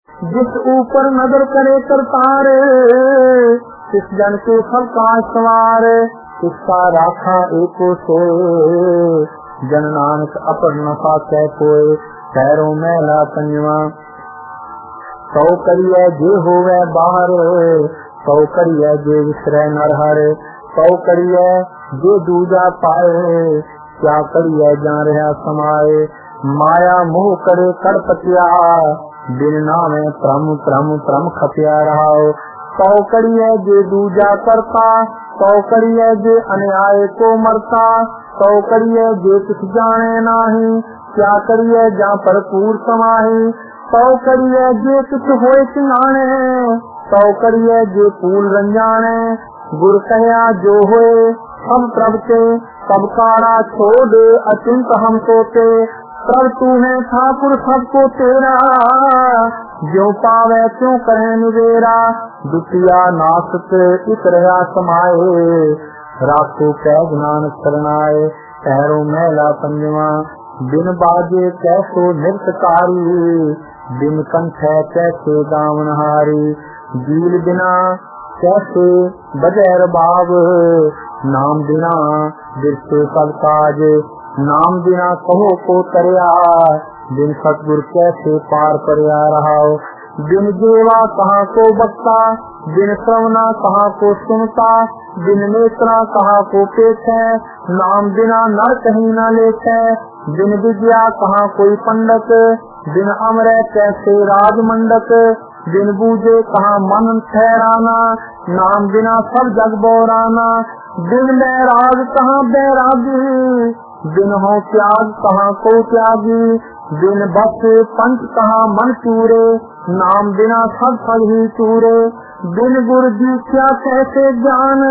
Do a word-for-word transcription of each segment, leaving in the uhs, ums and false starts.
जिस ऊपर नजर करे करतार, किस जन के सब का सवार, किसका राखा एको सोए, जन नानक अपर नफा कै कोय, पैरों मैला पंजवा। सौ करिए जे होवे बाहर, सौ करिए जे विसरे नरहर, सौ करिए जे दूजा पाए, क्या करिए जान रहा समाए। माया मोह करे कड़पटिया, बिन नामे प्रम प्रम प्रम खपिया रहाओ। सौ करिए जे दूजा करता, सौ करिए जे अन्याय को मरता, सौ करिए जे कुछ जाने नाही, क्या करिए जा भरपूर समाही। सौ करिए जे कुछ होए सिंगाने, सौ करिए जे फूल रंजाने, गुर कहया जो होए हम प्रभ के, सब कारा छोड़ अचिंत हम सोते। प्रभ तू है ठाकुर सबको तेरा, ज्यों पावे क्यों कहे निवेरा, दुतिया नासत इत रहा समाये, राखो कै ज्ञान शरणाए। पैरों मैला पंजवा, बिन बाजे कैसो नृत्यकारी, बिन कंठ कैसे गावनहारी। जील बिना कैसे बजै रबाब, नाम बिना बिरसे सब काज। नाम बिना कहो को तरया, बिन सतगुर कैसे पार परया रहाओ। बिन जेवा कहाँ को बकता, बिन श्रवना कहाँ को सुनता, बिन नेत्रा कहाँ को पेखे, नाम बिना नर कहीं न लेखे। बिन विद्या कहाँ कोई पंडित, बिन अमरे कैसे राजमंडक, बिन बूझे कहाँ मन ठहराना, नाम बिना सब जग बोराना। बिन बैराग कहाँ बैरागी, बिन हो त्याग कहाँ को त्यागी, बिन बस पंच कहाँ मन चूरे, नाम बिना सब फल ही चूरे। बिन गुरु जी क्या कैसे ज्ञान,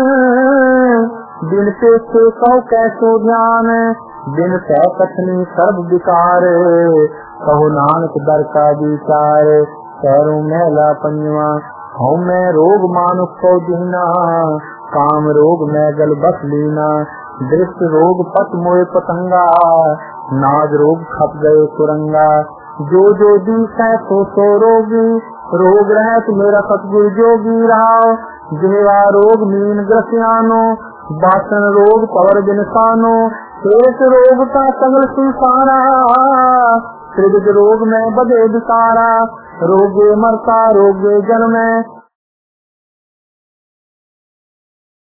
बिन पे से कौ कैसो ध्यान, बिन कह कथनी सर्व विकार, कहो नानक दर का विचार। पैरों मैला पंजवा, हूँ मैं रोग मानुष को दीना, काम रोग मैं गल बस लीना। दृष्ट रोग पत मोए पतंगा, नाज रोग खप गए कुरंगा। जो जो दिखे सो सो रोगी, रोग रहत मेरा सतगुरु जोगी रहाओ। जेवा रोग मीन ग्रसियानो, बासन रोग पवर बिनसानो। शेष रोग का सगल संसारा, त्रिविध रोग में बदे विकारा। रोगे मरता रोगे जन्मे,